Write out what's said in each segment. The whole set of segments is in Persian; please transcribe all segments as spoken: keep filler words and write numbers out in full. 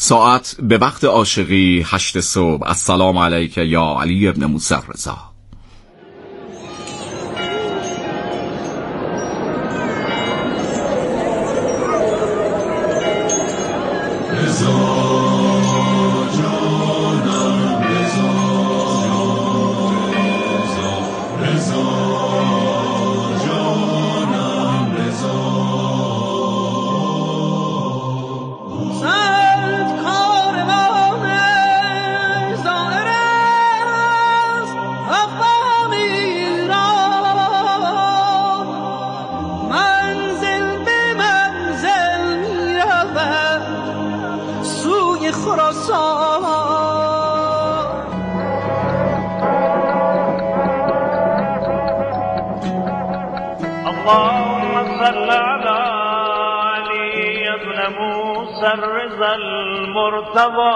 ساعت به وقت عاشقی هشت صبح. السلام علیک یا علی ابن موسی رضا. اللهم صل على علي ابن موسى الرضا المرتضى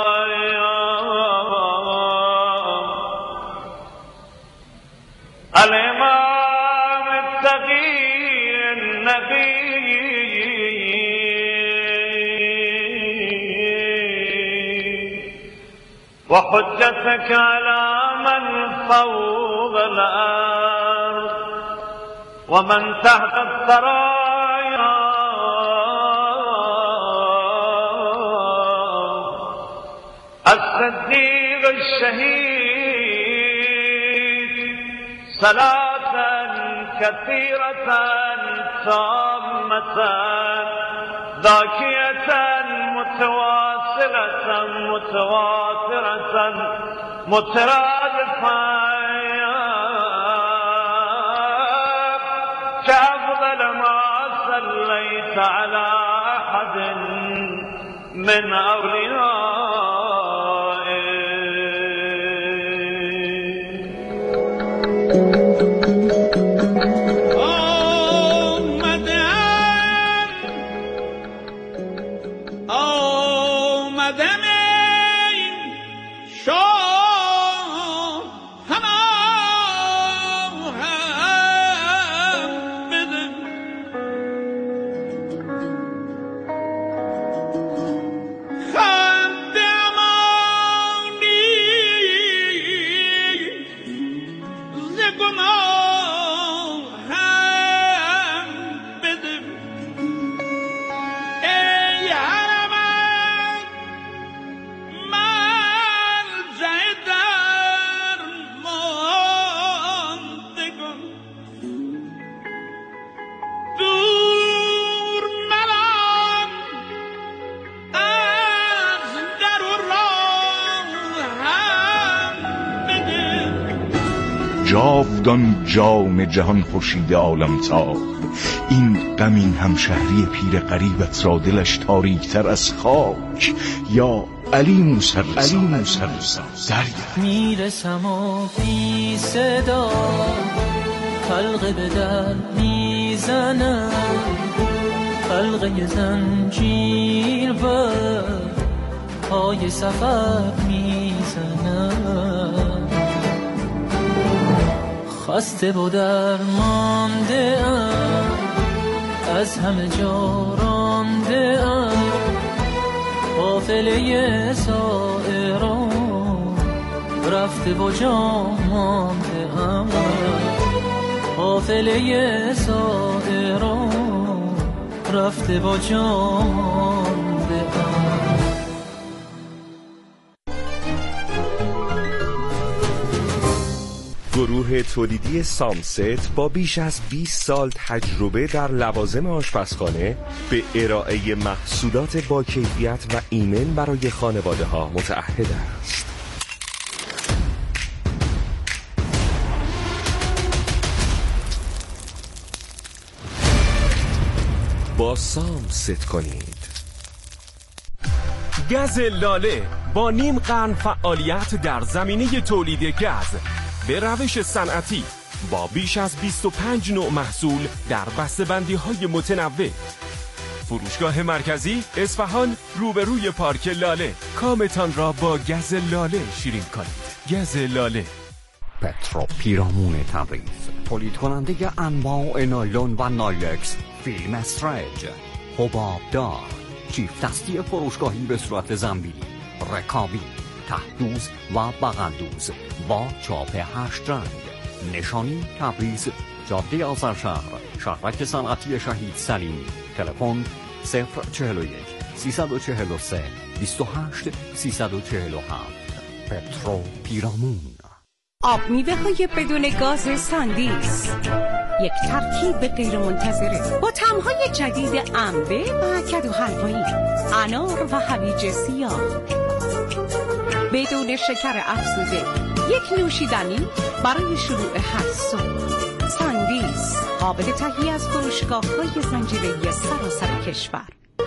الإمام التقي النبي وحجتك على من فوق الأرض ومن تحت الثرايا الصديق الشهيد صلاة كثيرة تامة ذاكية متواصلة متواترة مترادفة كأفضل ما صليت على أحد من جاودان جام جهان خورشید عالم تاب، این غمین همشهری پیر غریبت را دلش تاریکتر از خاک. یا علی موسی رضا دریا میرسم و بی صدا حلقه به در میزنم، حلقه زنجیر و پای سفر میزنم. خسته و درمانده ام، از همه جا رانده ام، قافله سائران رفته و جا مانده ام، قافله سائران رفته و جا مانده ام. گروه تولیدی سامست با بیش از بیست سال تجربه در لوازم آشپزخانه به ارائه محصولات با کیفیت و ایمن برای خانواده ها متعهد است. با سامست کنید. گز لاله با نیم قرن فعالیت در زمینه تولید گز به روش صنعتی با بیش از بیست و پنج نوع محصول در بسته‌بندی‌های متنوع. فروشگاه مرکزی اصفهان روبروی پارک لاله. کامتان را با گز لاله شیرین کنید. گز لاله. پترو پیرامون تبریز، تولید کننده انواع نایلون و نایلکس، فیلم استرج، حبابدار، چیف دستی فروشگاهی به صورت زنبیلی، رکابی، ته‌دوز و بغل‌دوز با چاپ هشت رنگ. نشانی تبریز، جاده آذرشهر، شهرک صنعتی شهید سلیمی. تلفن صفر چهل و یک سیصد و چهل و سه بیست و هشت سیصد و چهل و هفت. پترو پیرامون. آب میوه های بدون گاز ساندیس، یک ترکیب غیر منتظره با طعم‌های جدید انبه و کدو حلوایی، انار و هویج سیاه، بدون شکر افزوده، یک نوشیدنی برای شروع هر صبح. ساندیس قابل تهیه از فروشگاه‌های زنجیره‌ای سراسر کشور.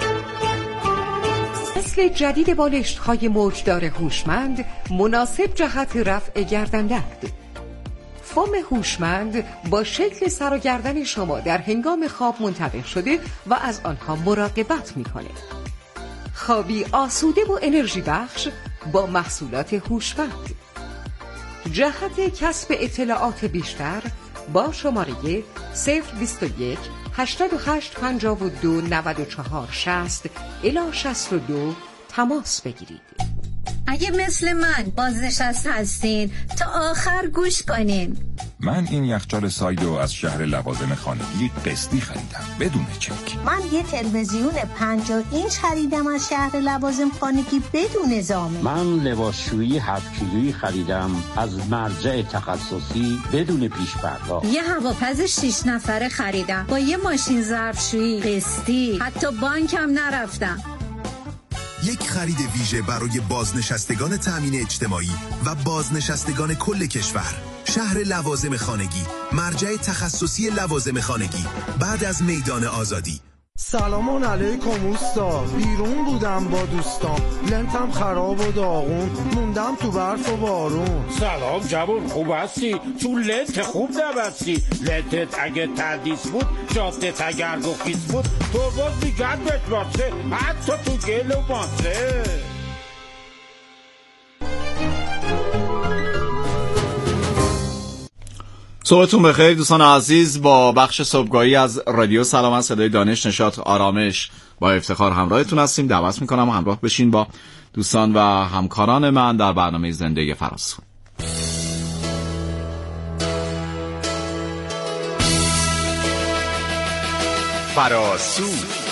نسل جدید بالشت‌های موجدار هوشمند مناسب جهت رفع گردن‌درد. فوم هوشمند با شکل سر و گردن شما در هنگام خواب منطبق شده و از آنها مراقبت می‌کنه. خوابی آسوده و انرژی بخش با محصولات هوشمند. جهت کسب اطلاعات بیشتر با شماره صفر بیست و یک هشتاد و هشت پنجاه و دو نود و چهار شصت الی شصت و دو تماس بگیرید. اگه مثل من بازنشسته هستین تا آخر گوش کنین. من این یخچال سایدو از شهر لوازم خانگی قسطی خریدم بدون چک. من یه تلویزیون پنجاه اینچ خریدم از شهر لوازم خانگی بدون زامن. من لباسشویی هفت کیلویی خریدم از مرجع تخصصی بدون پیش پرداخت. یه هواپز شش نفره خریدم با یه ماشین ظرفشویی قسطی، حتی بانکم نرفتم. یک خرید ویژه برای بازنشستگان تأمین اجتماعی و بازنشستگان کل کشور. شهر لوازم خانگی، مرجع تخصصی لوازم خانگی، بعد از میدان آزادی. سلام علیکم اوستا، بیرون بودم با دوستان، لنتم خراب و داغون، موندم تو برف و بارون. سلام جوان، خوب هستی؟ تو لنت خوب نبستی. لنتت اگه تردیس بود، جادت اگر گخیز بود، تو باز میگرد بهت باشه، حتی تو گل و ماسه. صبحتون بخیر دوستان عزیز. با بخش صبحگاهی از رادیو سلام، از صدای دانش، نشاط، آرامش با افتخار همراهتون هستیم. دعوت میکنم همراه بشین با دوستان و همکاران من در برنامه زنده فراسو. فراسو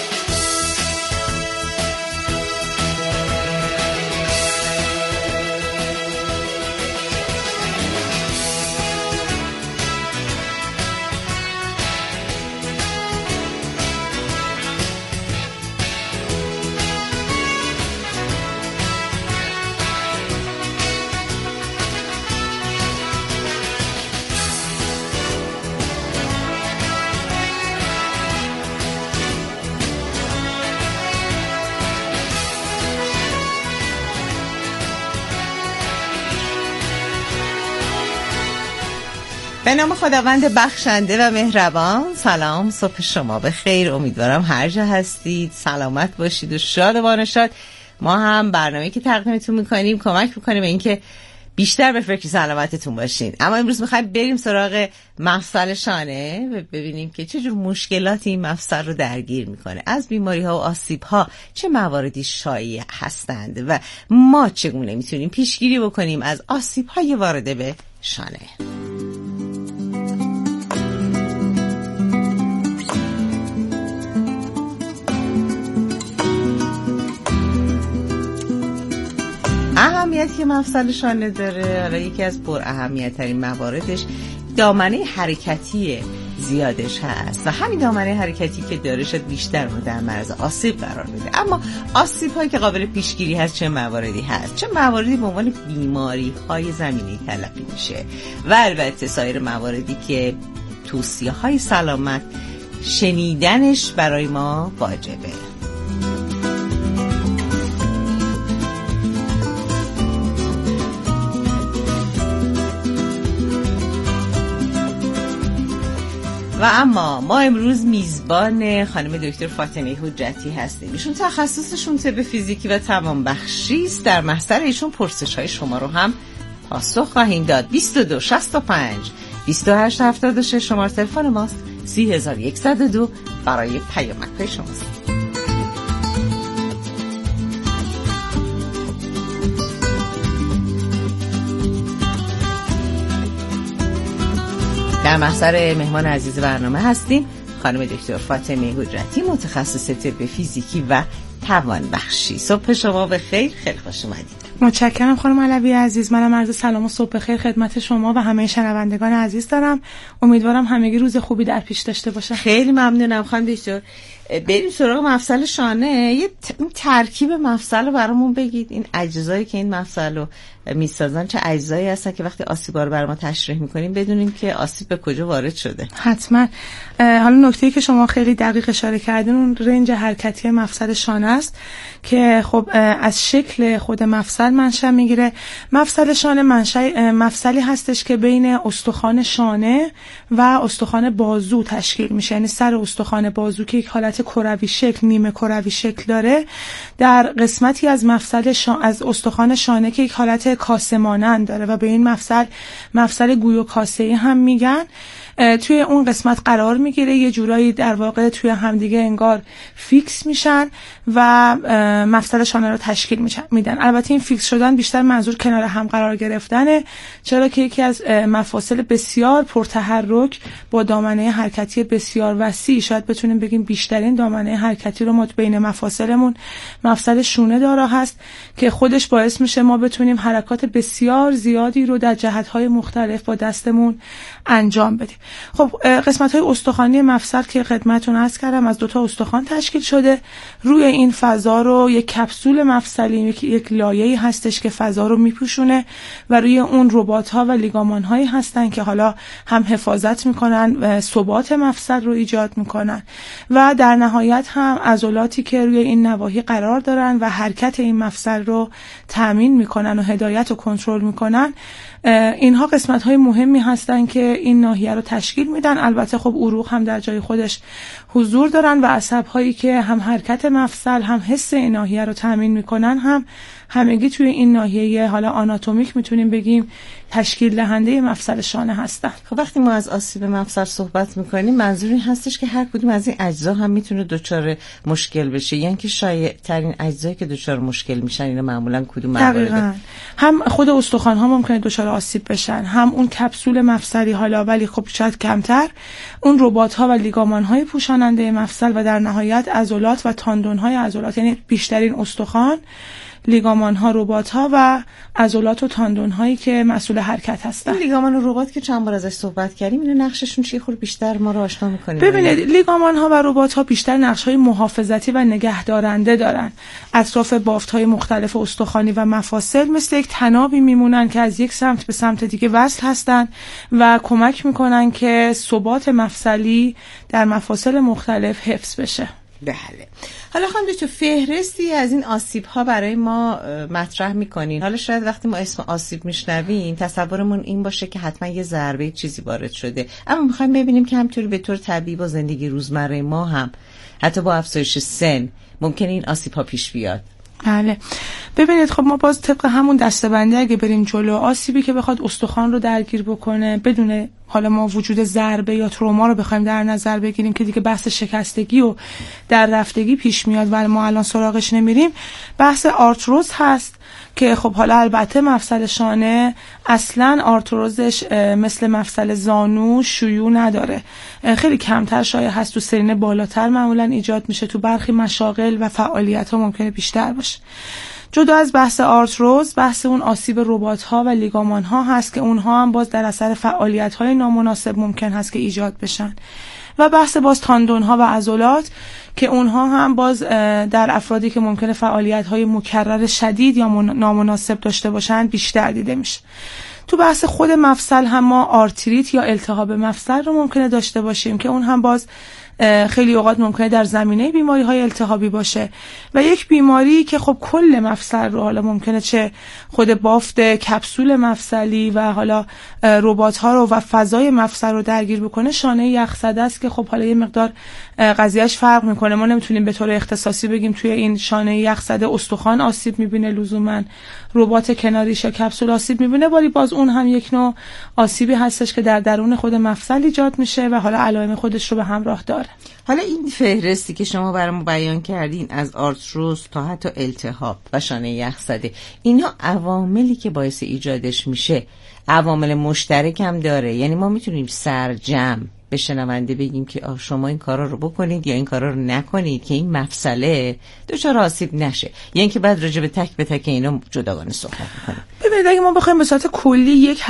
به نام خداوند بخشنده و مهربان. سلام، صبح شما بخیر. امیدوارم هر جا هستید سلامت باشید و شاد و بانشاد. ما هم برنامه‌ای که تقدیمتون میکنیم کمک میکنیم به اینکه بیشتر به فکر سلامتتون باشین. اما امروز میخوایم بریم سراغ مفصل شانه و ببینیم که چجور مشکلاتی این مفصل رو درگیر میکنه. از بیماری ها و آسیب ها چه مواردی شایع هستند و ما چگونه میتونیم پیشگیری بکنیم از آسیب های وارده به شانه. اهمیتی که مفصل شانه داره، حالا یکی از پر اهمیت ترین مواردش دامنه حرکتی زیادش هست و همین دامنه حرکتی که داره شاید بیشتر رو در معرض آسیب قرار میده. اما آسیب هایی که قابل پیشگیری هست چه مواردی هست؟ چه مواردی به عنوان بیماری های زمینی تلقی میشه و البته سایر مواردی که توصیه های سلامت شنیدنش برای ما واجبه. و اما ما امروز میزبان خانم دکتر فاطمه حجتی هستیم. ایشون تخصصشون طب فیزیکی و توانبخشی است. در محضر ایشون پرسش های شما رو هم پاسخ خواهیم داد. بیست و دو شصت و پنج بیست و هشت هفتاد و شش شماره تلفن ماست. سی هزار و صد و دو برای پیامک های شماست. در محضر مهمان عزیز برنامه هستیم خانم دکتر فاطمه قدرتی، متخصص طب فیزیکی و توانبخشی. صبح شما بخیر، خیلی خوش اومدید. متشکرم خانم علوی عزیز. منم عرض سلام و صبح بخیر خدمت شما و همه شنوندگان عزیز دارم. امیدوارم همگی روز خوبی در پیش داشته باشن. خیلی ممنونم خانم دکتر. بریم سراغ مفصل شانه. یه ترکیب مفصل رو برامون بگید. این اجزایی که این مفصل رو میسازن چه اجزایی هستن که وقتی آسیبا رو برای ما تشریح میکنیم بدونیم که آسیب به کجا وارد شده؟ حتما. حالا نکته‌ای که شما خیلی دقیق اشاره کردین اون رنج حرکتی مفصل شانه است که خب از شکل خود مفصل منشأ میگیره. مفصل شانه منشأ مفصلی هستش که بین استخوان شانه و استخوان بازو تشکیل میشه، یعنی سر استخوان بازو که یک حالت کروی شکل، نیمه کروی شکل داره، در قسمتی از مفصل شانه، از استخوان شانه که یک حالت کاسه مانند داره و به این مفصل مفصل گوی کاسه‌ای هم میگن، توی اون قسمت قرار میگیره. یه جورایی در واقع توی همدیگه انگار فیکس میشن و مفصل شانه رو تشکیل میدن. البته این فیکس شدن بیشتر منظور کنار هم قرار گرفتنه، چرا که یکی از مفاصل بسیار پرتحرک با دامنه حرکتی بسیار وسیع، شاید بتونیم بگیم بیشترین دامنه حرکتی رو ما بین مفاصلمون مفصل شونه دارا هست که خودش باعث میشه ما بتونیم حرکات بسیار زیادی رو در جهت‌های مختلف با دستمون انجام بدیم. خب قسمت‌های استخوانی مفصل که خدمتتون عرض کردم از دو تا استخوان تشکیل شده. روی این فضا رو یک کپسول مفصلی، یک لایه‌ای هستش که فضا رو میپوشونه و روی اون رباط‌ها و لیگامان‌هایی هستن که حالا هم حفاظت میکنن، ثبات مفصل رو ایجاد میکنن و در نهایت هم عضلاتی که روی این نواحی قرار دارن و حرکت این مفصل رو تامین میکنن و هدایت و کنترل میکنن. اینها قسمت‌های مهمی هستن که این ناحیه رو تشکیل میدن. البته خب عروق هم در جای خودش حضور دارن و عصب‌هایی که هم حرکت مفصل هم حس این ناحیه رو تامین میکنن هم همگی توی این ناحیه حالا آناتومیک میتونیم بگیم تشکیل دهنده مفصل شانه هستن. خب وقتی ما از آسیب مفصل صحبت میکنیم منظور این هستش که هر کدوم از این اجزا هم میتونه دچار مشکل بشه، یعنی که شایع ترین اجزایی که دچار مشکل میشن اینا معمولا کدوم موارد؟ هم خود استخوان ها ممکنه دچار آسیب بشن، هم اون کپسول مفصلی حالا، ولی خب شاید کمتر اون رباط ها و لیگامان های پوشاننده مفصل و در نهایت عضلات و تاندون های عضلات، یعنی بیشترین استخوان، لیگامان ها، رباط ها و عضلات و تاندون هایی که مسئول حرکت هستن. لیگامان و رباط که چند بار ازش صحبت کردیم، اینا نقششون چیه؟ خود بیشتر ما رو آشنا می‌کنیم. ببینید لیگامان ها و رباط ها بیشتر نقش های محافظتی و نگهدارنده دارن. اطراف بافت های مختلف استخوانی و مفاصل مثل یک تنابی میمونن که از یک سمت به سمت دیگه وصل هستن و کمک میکنن که ثبات مفصلی در مفاصل مختلف حفظ بشه. بله. حالا خانم دکتر فهرستی از این آسیب ها برای ما مطرح میکنین. حالا شاید وقتی ما اسم آسیب میشنویم تصورمون این باشه که حتما یه ضربه چیزی وارد شده، اما میخوایم ببینیم که همطوری به طور طبیعی با زندگی روزمره ما هم حتی با افزایش سن ممکنه این آسیب ها پیش بیاد. بله. ببینید خب ما باز طبق همون دسته‌بندی اگه بریم جلو، آسیبی که بخواد استخوان رو درگیر بکنه بدون حالا ما وجود ضربه یا تروما رو بخوایم در نظر بگیریم که دیگه بحث شکستگی و در رفتگی پیش میاد ولی ما الان سراغش نمیریم، بحث آرتروز هست که خب حالا البته مفصل شانه اصلا آرتروزش مثل مفصل زانو شیوع نداره، خیلی کمتر شایع هست، تو سرین بالاتر معمولا ایجاد میشه، تو برخی مشاغل و فعالیت ها ممکنه بیشتر باشه. جدا از بحث آرتروز، بحث اون آسیب رباط ها و لیگامان ها هست که اونها هم باز در اثر فعالیت های نامناسب ممکن هست که ایجاد بشن، و بحث باز تاندون ها و عضلات که اونها هم باز در افرادی که ممکنه فعالیت های مکرر شدید یا نامناسب داشته باشن بیشتر دیده میشه. تو بحث خود مفصل هم ما آرتریت یا التهاب مفصل رو ممکنه داشته باشیم که اون هم باز خیلی اوقات ممکنه در زمینه بیماری های التهابی باشه و یک بیماری که خب کل مفصل رو، حالا ممکنه چه خود بافت کپسول مفصلی و حالا رباط ها رو و فضای مفصل رو درگیر بکنه، شانه یخزده است که خب حالا یه مقدار قضیهش فرق میکنه. ما نمیتونیم به طور اختصاصی بگیم توی این شانه یخزده استخوان آسیب میبینه لزوما، رباط کناریش یا کپسول آسیب میبینه، ولی باز اون هم یک نوع آسیبی هستش که در درون خود مفصل ایجاد میشه و حالا علائم خودش رو به همراه داره. داره. حالا این فهرستی که شما برام بیان کردین از آرتروز تا حتی التهاب و شانه یخزده، اینها عواملی که باعث ایجادش میشه عوامل مشترک هم داره؟ یعنی ما میتونیم سرجم به شنونده بگیم که آه شما این کارا رو بکنید یا این کارا رو نکنید که این مفصله دچار آسیب نشه، یا یعنی اینکه بعد راجع به تک به تک اینا جداگانه صحبت می‌کنیم؟ ببینید اگه ما بخوایم به صورت کلی یک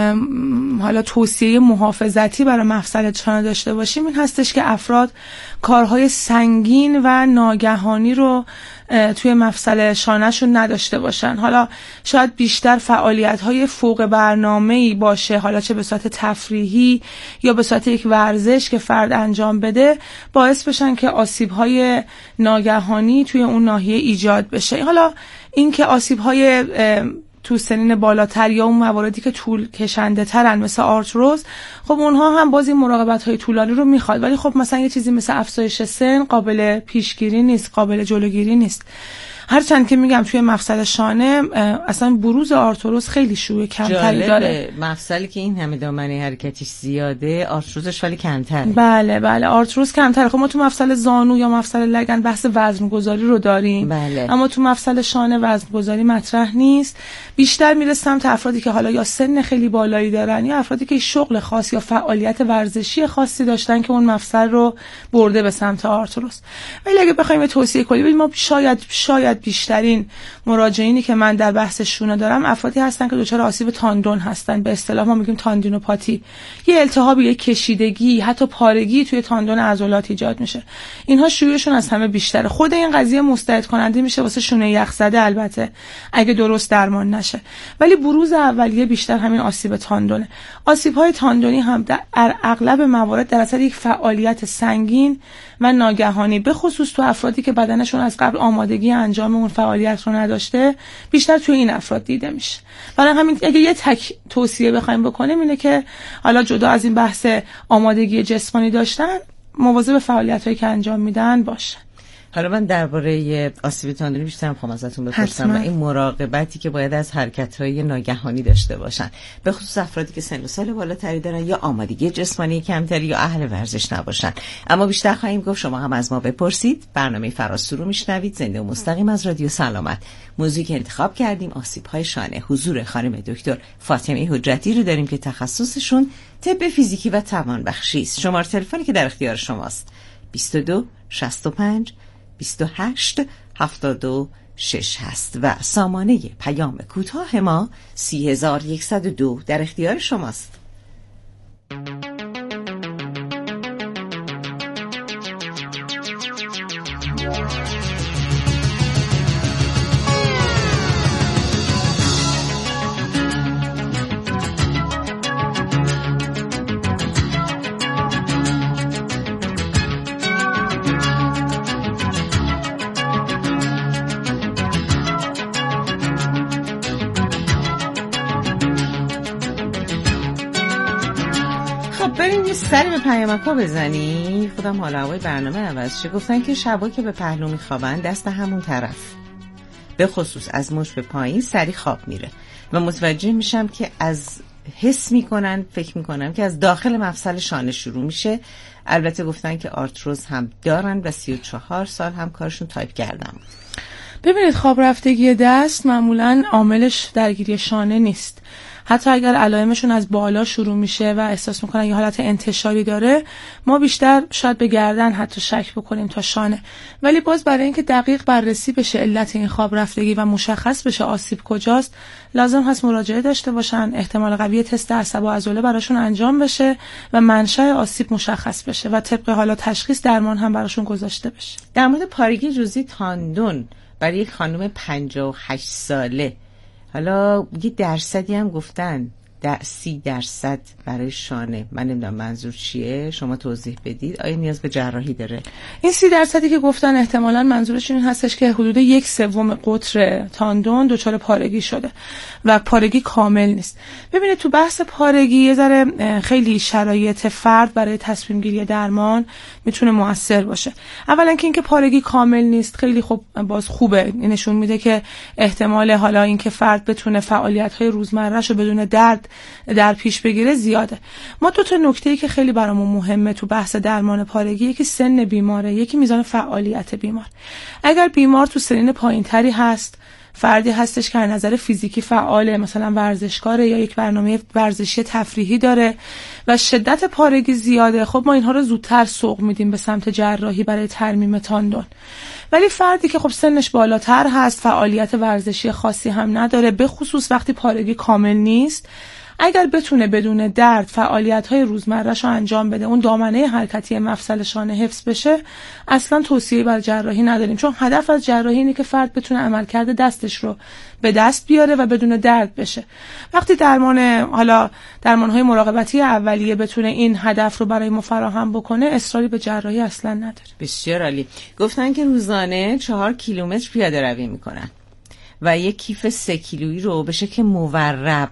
حالا توصیه محافظتی برای مفصل شانه داشته باشیم، این هستش که افراد کارهای سنگین و ناگهانی رو توی مفصل شانه‌شون نداشته باشن. حالا شاید بیشتر فعالیت‌های فوق برنامه‌ای باشه، حالا چه به صورت تفریحی یا به صورت یک ورزش که فرد انجام بده، باعث بشن که آسیب‌های ناگهانی توی اون ناحیه ایجاد بشه. حالا این که آسیب‌های تو سنین بالاتر یا اون مواردی که طول کشنده ترن مثل آرتروز، خب اونها هم باز این مراقبت های طولانی رو میخواد، ولی خب مثلا یه چیزی مثل افزایش سن قابل پیشگیری نیست، قابل جلوگیری نیست. هرچند که میگم توی مفصل شانه اصلا بروز آرتروز خیلی شیوع کمتری داره. مفصلی که این همه دامنه حرکتیش زیاده، آرتروزش ولی کمتره. بله بله آرتروز کمتره. خب ما تو مفصل زانو یا مفصل لگن بحث وزن گذاری رو داریم، بله. اما تو مفصل شانه وزن گذاری مطرح نیست. بیشتر میره سمت افرادی که حالا یا سن خیلی بالایی دارن یا افرادی که شغل خاص یا فعالیت ورزشی خاصی داشتن که اون مفصل رو برده به سمت آرتروز. ولی اگه بخوایم توصیه کنیم، ما شاید شاید بیشترین مراجعینی که من در بحث شونه دارم افرادی هستن که دچار آسیب تاندون هستن، به اصطلاح ما میگیم تاندینوپاتی، یه التهاب، یه کشیدگی، حتی پارگی توی تاندون عضلات ایجاد میشه. اینها شیوعشون از همه بیشتره. خود این قضیه مستعد کننده میشه واسه شونه یخزده البته اگه درست درمان نشه، ولی بروز اولیه بیشتر همین آسیب تاندونه. آسیب‌های تاندونی هم در اغلب موارد در اثر یک فعالیت سنگین و ناگهانی، به خصوص تو افرادی که بدنشون از قبل آمادگی انجام اون فعالیت رو نداشته، بیشتر توی این افراد دیده میشه. برای همین اگه یه تک توصیه بخوایم بکنیم اینه که حالا جدا از این بحث آمادگی جسمانی داشتن، مواظب فعالیتایی که انجام میدن باشن. حالا من درباره آسیب تاندونی بیشتر می‌خوام ازتون بپرسم و این مراقبتی که باید از حرکت‌های ناگهانی داشته باشن، به خصوص افرادی که سن و سال بالاتری دارن یا آمادگی جسمانی کمتری یا اهل ورزش نباشن. اما بیشتر خواهیم گفت، شما هم از ما بپرسید. برنامه فراسو رو میشنوید، زنده و مستقیم از رادیو سلامت. موضوعی که انتخاب کردیم آسیب‌های شانه. حضور خانم دکتر فاطمه حجتی رو داریم که تخصصشون طب فیزیکی و توانبخشی است. شماره تلفنی که در اختیار شماست بیست و دو شصت و پنج بیست و هشت هفتاد و شش هست و سامانه پیام کوتاه ما سی هزار و صد و دو در اختیار شماست. سری به پیامک‌ها بزنی. خودم حالا هوای برنامه عوض شه. گفتن که شبا که به پهلو میخوابن دست همون طرف، به خصوص از مچ به پایین سری خواب میره و متوجه میشم که از حس میکنن، فکر میکنم که از داخل مفصل شانه شروع میشه. البته گفتن که آرتروز هم دارن و سی و چهار سال هم کارشون تایپ کردم. ببینید خواب رفتگی دست معمولاً عاملش درگیری شانه نیست. حتی اگر علائمشون از بالا شروع میشه و احساس میکنن یه حالت انتشاری داره، ما بیشتر شاید به گردن حتی شک بکنیم تا شانه. ولی باز برای اینکه دقیق بررسی بشه علت این خواب رفتگی و مشخص بشه آسیب کجاست، لازم هست مراجعه داشته باشن، احتمال قوی تست عصب و عضله براشون انجام بشه و منشأ آسیب مشخص بشه و طبق حالا تشخیص درمان هم براشون گذاشته بشه. در مورد پارگی جزئی تاندون برای یک خانم پنجاه و هشت ساله، حالا یه درصدی هم گفتن در سی درصد برای شانه، من نمیدونم منظور چیه، شما توضیح بدید. آیا نیاز به جراحی داره؟ این سی درصدی که گفتن احتمالاً منظورش این هستش که حدود یک سوم قطر تاندون دچار پارگی شده و پارگی کامل نیست. ببینید تو بحث پارگی یه ذره خیلی شرایط فرد برای تصمیم گیری درمان میتونه مؤثر باشه. اولا که اینکه پارگی کامل نیست خیلی خوب باز خوبه، این نشون میده که احتمال حالا اینکه فرد بتونه فعالیت‌های روزمره‌شو بدون درد در پیش بگیره زیاده. ما دو تا نکته‌ای که خیلی برامون مهمه تو بحث درمان پارگی، یکی سن بیماره، یکی میزان فعالیت بیمار. اگر بیمار تو سنین پایینتری هست، فردی هستش که از نظر فیزیکی فعاله، مثلا ورزشکاره یا یک برنامه ورزشی تفریحی داره و شدت پارگی زیاده، خب ما اینها رو زودتر سوق میدیم به سمت جراحی برای ترمیم تاندون. ولی فردی که خب سنش بالاتر هست، فعالیت ورزشی خاصی هم نداره، به خصوص وقتی پارگی کامل نیست، اگر بتونه بدون درد فعالیت‌های روزمره‌شو انجام بده، اون دامنه حرکتی مفصل شانه حفظ بشه، اصلا توصیه بر جراحی نداریم، چون هدف از جراحی اینه که فرد بتونه عملکرد دستش رو به دست بیاره و بدون درد بشه. وقتی درمان حالا درمان‌های مراقبتی اولیه بتونه این هدف رو برای ما فراهم بکنه، اصراری به جراحی اصلا نداره. بسیار عالی. گفتن که روزانه چهار کیلومتر پیاده روی میکنن و یک کیف سه کیلویی رو به شکل مورب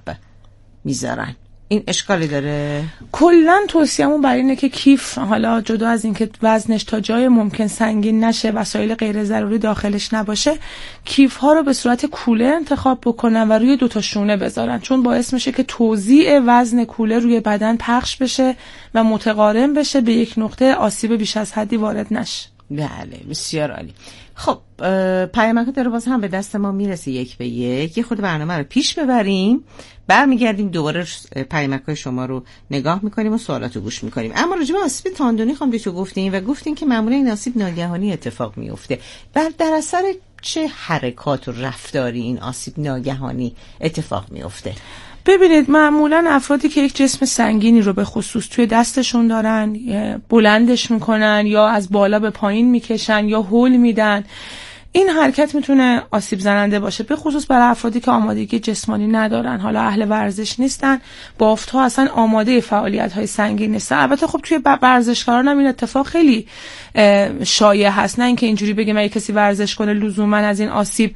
میذارن. این اشکالی داره؟ کلا توصیه‌مون برای اینه که کیف، حالا جدا از اینکه وزنش تا جای ممکن سنگین نشه، وسایل غیر ضروری داخلش نباشه، کیف ها رو به صورت کوله انتخاب بکنن و روی دو تا شونه بذارن، چون باعث میشه که توزیع وزن کوله روی بدن پخش بشه و متقارن بشه، به یک نقطه آسیب بیش از حدی وارد نشه. بله، بسیار عالی. خب پیامک داره باز هم به دست ما میرسه یک به یک. یه خود برنامه رو پیش ببریم، برمیگردیم دوباره پیامک‌های شما رو نگاه میکنیم و سوالات رو گوش میکنیم. اما راجع به آسیب تاندونی خواهم تو گفتیم و گفتیم که معمولا این آسیب ناگهانی اتفاق میفته. بر در اثر چه حرکات و رفتاری این آسیب ناگهانی اتفاق میفته؟ ببینید، معمولا افرادی که یک جسم سنگینی رو به خصوص توی دستشون دارن، بلندش میکنن یا از بالا به پایین میکشن یا هول میدن، این حرکت میتونه آسیب زننده باشه، به خصوص برای افرادی که آمادگی جسمانی ندارن، حالا اهل ورزش نیستن، بافت‌ها اصلا آماده فعالیت‌های سنگین نیستن. البته خب توی ورزشکاران هم این اتفاق خیلی شایع هست، نه اینکه اینجوری بگیم اگه کسی ورزش کنه لزوما از این آسیب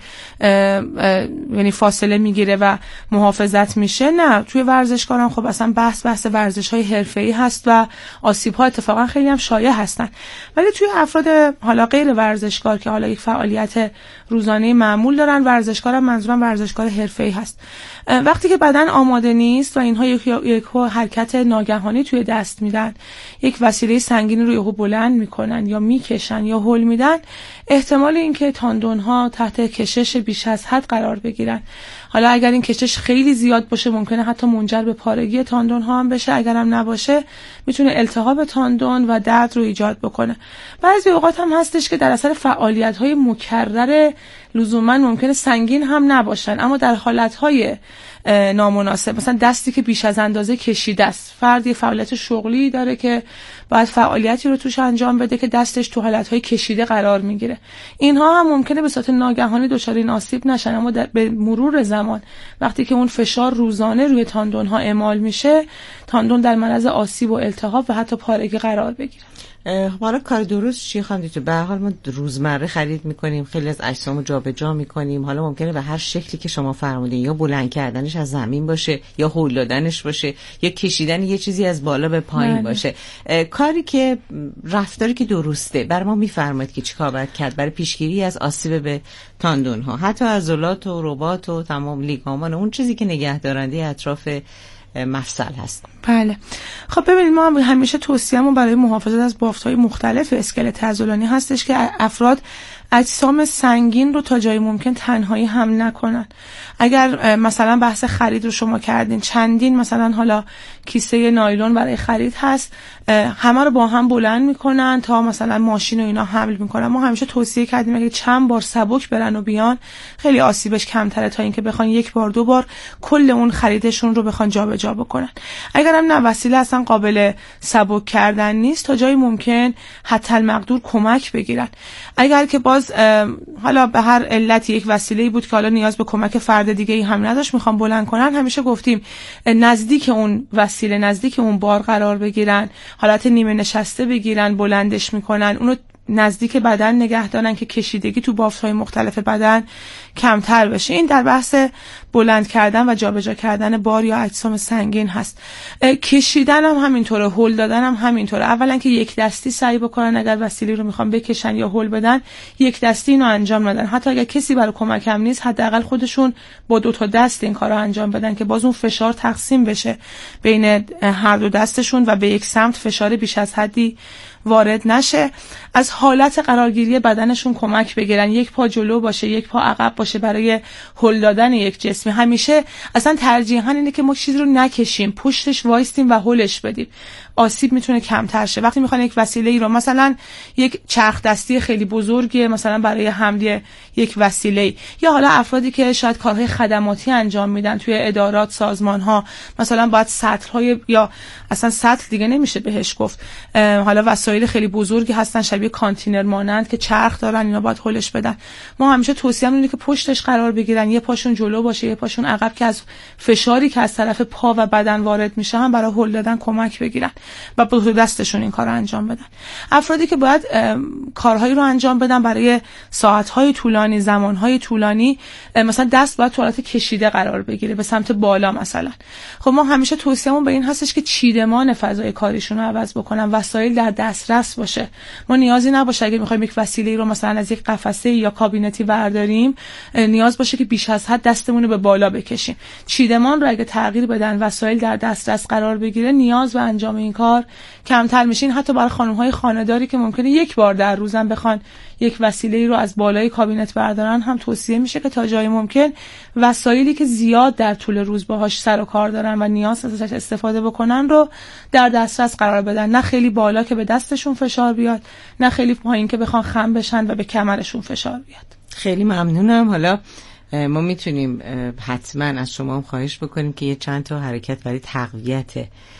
یعنی فاصله میگیره و محافظت میشه، نه، توی ورزشکاران خب اصلا بحث بحث ورزش‌های حرفه‌ای هست و آسیب‌ها اتفاقا خیلی هم شایع هستن. ولی توی افراد حالا غیر ورزشکار که حالا یک فعالیت روزانه معمول دارن، ورزشکارم منظورم ورزشکار حرفه‌ای هست، وقتی که بدن آماده نیست و اینها یک یک حرکت ناگهانی توی دست میدن، یک وسیله سنگین رو یهو بلند میکنن یا میکشن یا هول میدن، احتمال اینکه تاندون‌ها تحت کشش بیش از حد قرار بگیرن. حالا اگر این کشش خیلی زیاد باشه ممکنه حتی منجر به پارگی تاندون‌ها هم بشه، اگر هم نباشه میتونه التهاب تاندون و درد رو ایجاد بکنه. بعضی اوقات هم هستش که در اثر فعالیت‌های مکرر لزوما ممکنه سنگین هم نباشن، اما در حالت‌های نامناسب، مثلا دستی که بیش از اندازه کشیده است، فرد یه فعالیت شغلی داره که باید فعالیتی رو توش انجام بده که دستش تو حالت‌های کشیده قرار میگیره، اینها هم ممکنه به صورت ناگهانی دچار این آسیب نشن، اما به مرور زمان وقتی که اون فشار روزانه روی تاندون‌ها اعمال میشه، تاندون در معرض آسیب و التهاب و حتی پارگی قرار بگیره. حالا کار درست چی خواندید؟ تو به هر حال ما روزمره خرید میکنیم، خیلی از اجسامو جابجا میکنیم، حالا ممکنه به هر شکلی که شما فرمودین، یا بلند کردنش از زمین باشه، یا هول دادنش باشه، یا کشیدن یه چیزی از بالا به پایین نه. باشه. کاری که رفتاری که درسته بر ما میفرمایید که چیکار باید کرد برای پیشگیری از آسیب به تاندون ها، حتی عضلات و رباط و تمام لیگامان، اون چیزی که نگهدارنده اطراف مفصل هست. بله، خب ببینید، ما همیشه توصیه‌مون برای محافظت از بافت‌های مختلف اسکلت عضلانی هستش که افراد اجسام سنگین رو تا جایی ممکن تنهایی هم نکنن. اگر مثلا بحث خرید رو شما کردین، چندین مثلا حالا کیسه نایلون برای خرید هست، همه رو با هم بلند میکنن تا مثلا ماشین و اینا حمل میکنن. ما همیشه توصیه کردیم اگه چند بار سبک برن و بیان، خیلی آسیبش کمتره تا اینکه بخوان یک بار دو بار کل اون خریدشون رو بخوان جابجا بکنن. اگر هم نه وسیله اصلا قابل سبک کردن نیست، تا جایی ممکن حتی المقدور کمک بگیرن. اگر که باز حالا به هر علتی یک وسیله‌ای بود که حالا نیاز به کمک فرد دیگه‌ای هم نداشت میخوام بلند کنن، همیشه گفتیم نزدیک اون وسیله، نزدیک اون بار قرار بگیرن، حالت نیمه نشسته بگیرن، بلندش میکنن، اونو نزدیک بدن نگه دارن که کشیدگی تو بافت‌های مختلف بدن کمتر بشه. این در بحث بلند کردن و جابجا کردن بار یا اجسام سنگین هست. کشیدن هم همینطوره، هول دادن هم همینطوره. اولا که یک دستی سعی بکنن اگر وسیله رو میخوان بکشن یا هول بدن، یک دستی اینو انجام ندن. حتی اگر کسی برای کمک هم نیست، حداقل خودشون با دو تا دست این کارو انجام بدن که باز اون فشار تقسیم بشه بین هر دو دستشون و به یک سمت فشار بیش از حدی وارد نشه. از حالت قرارگیری بدنشون کمک بگیرن، یک پا جلو باشه، یک پا عقب باشه برای هل دادن یک جسمی. همیشه اصلا ترجیحاً اینه که ما چیزی رو نکشیم، پشتش وایستیم و هلش بدیم. آسیب میتونه کمتر شه. وقتی میخوان یک وسیله ای رو، مثلا یک چرخ دستی خیلی بزرگیه مثلا برای حمل یک وسیله، یا حالا افرادی که شاید کارهای خدماتی انجام میدن توی ادارات، سازمان ها، مثلا باید سطل های یا اصلا سطل دیگه نمیشه بهش گفت، حالا وسایل خیلی بزرگی هستن شبیه کانتینر مانند که چرخ دارن، اینا باید هلش بدن. ما همیشه توصیه اینه که پشتش قرار بگیرن، یه پاشون جلو باشه، یه پاشون عقب، که از فشاری که از طرف پا و بدن وارد میشه هم برای هل دادن کمک بگیرن و با دستشون این کار رو انجام بدن. افرادی که باید کارهایی رو انجام بدن برای ساعت‌های طولانی، زمان‌های طولانی، مثلا دست باید تو حالت کشیده قرار بگیره به سمت بالا مثلا. خب ما همیشه توصیه‌مون به این هستش که چیدمان فضای کاریشون رو عوض بکنن، وسایل در دسترس باشه. ما نیازی نباشه اگه می‌خوایم یک وسیله رو مثلا از یک قفسه یا کابینتی برداریم، نیاز باشه که بیش از حد دستمون رو به بالا بکشیم. چیدمان رو اگه تغییر بدن، وسایل در دسترس قرار بگیره، نیاز به انجام این کار کمتر میشین. حتی برای خانم‌های خانه‌داری که ممکنه یک بار در روزم بخوان یک وسیله رو از بالای کابینت بردارن، هم توصیه میشه که تا جای ممکن وسایلی که زیاد در طول روز باهاش سر و کار دارن و نیاز ازش استفاده بکنن رو در دسترس قرار بدن. نه خیلی بالا که به دستشون فشار بیاد، نه خیلی پایین که بخوان خم بشن و به کمرشون فشار بیاد. خیلی ممنونم. حالا ما میتونیم حتما از شما هم خواهش بکنیم که یه چند تا حرکت برای تقویت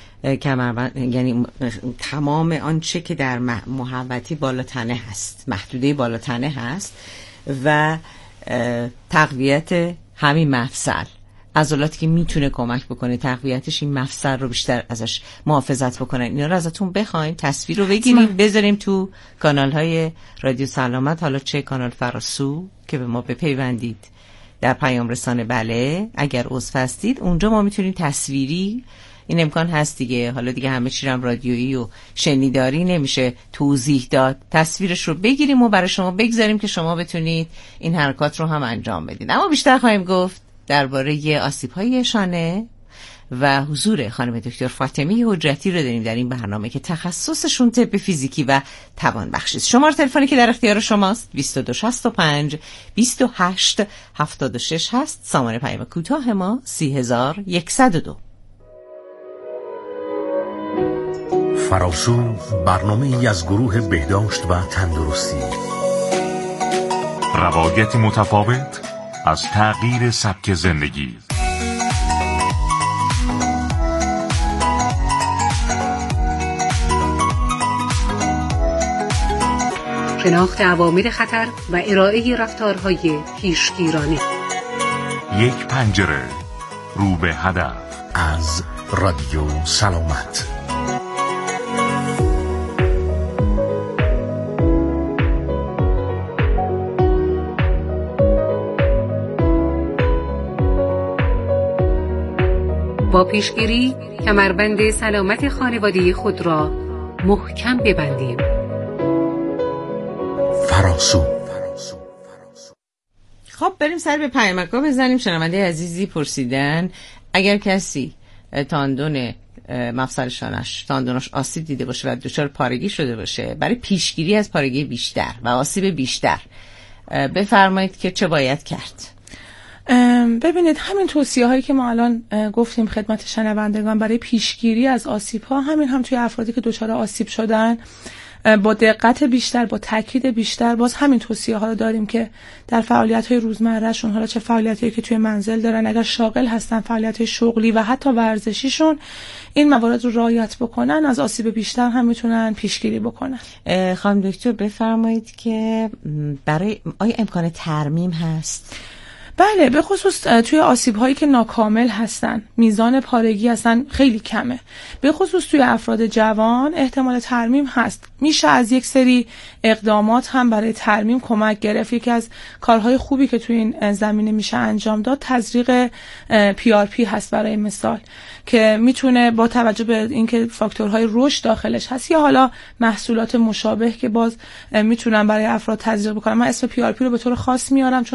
کمربند، یعنی تمام آنچه که در محوطه بالاتنه هست، محدوده بالاتنه هست و تقویت همین مفصل، عضلاتی که میتونه کمک بکنه تقویتش، این مفصل رو بیشتر ازش محافظت بکنن. اینا رو ازتون بخوایم، تصویر رو بگیریم بذاریم تو کانال های رادیو سلامت، حالا چه کانال فراسو که به ما بپیوندید در پیام رسانه، بله اگر عضو هستید اونجا ما میتونیم تصویری، این امکان هست دیگه، حالا دیگه همه چی هم رادیویی و شنیداری نمیشه توضیح داد، تصویرش رو بگیریم و برای شما بگذاریم که شما بتونید این حرکات رو هم انجام بدید. اما بیشتر خواهیم گفت درباره آسیب‌های شانه و حضور خانم دکتر فاطمی حجتی رو داریم در این برنامه که تخصصشون طب فیزیکی و توانبخشی است. شماره تلفنی که در اختیار شماست بیست و دو شصت و پنج بیست و هشت هفتاد و شش هست. سامانه پیام کوتاه ما سی هزار و صد و دو. فراسو، برنامه ای از گروه بهداشت و تندرستی. روایت متفاوت از تغییر سبک زندگی. شناخت عوامل خطر و ارائه رفتارهای پیشگیرانه. یک پنجره رو به هدف از رادیو سلامت. با پیشگیری کمربند سلامت خانوادگی خود را محکم ببندیم. فراسو. خب بریم سر به پیامک‌ها بزنیم. شنونده عزیزی پرسیدن اگر کسی تاندون مفصل شانش تاندونش آسیب دیده باشه و دچار پارگی شده باشه، برای پیشگیری از پارگی بیشتر و آسیب بیشتر بفرمایید که چه باید کرد؟ ببینید، همین توصیه هایی که ما الان گفتیم خدمت شنوندگان برای پیشگیری از آسیب ها، همین هم توی افرادی که دچار آسیب شدن با دقت بیشتر، با تاکید بیشتر، باز همین توصیه ها رو داریم که در فعالیت های روزمره شون، حالا چه فعالیت هایی که توی منزل دارن، اگر شاغل هستن، فعالیت های شغلی و حتی ورزشیشون، این موارد رو رعایت بکنن، از آسیب بیشتر هم میتونن پیشگیری بکنن. خانم دکتر بفرمایید که برای آیا امکان ترمیم هست؟ بله، به خصوص توی آسیب هایی که ناکامل هستن میزان پارگی هستن خیلی کمه. به خصوص توی افراد جوان احتمال ترمیم هست. میشه از یک سری اقدامات هم برای ترمیم کمک گرفت. یکی از کارهای خوبی که توی این زمینه میشه انجام داد تزریق پی آر پی هست برای مثال، که میتونه با توجه به اینکه فاکتورهای رشد داخلش هست یا حالا محصولات مشابه که باز میتونن برای افراد تزریق بکنن. من اسم پی آر پی رو به طور خاص میارم چون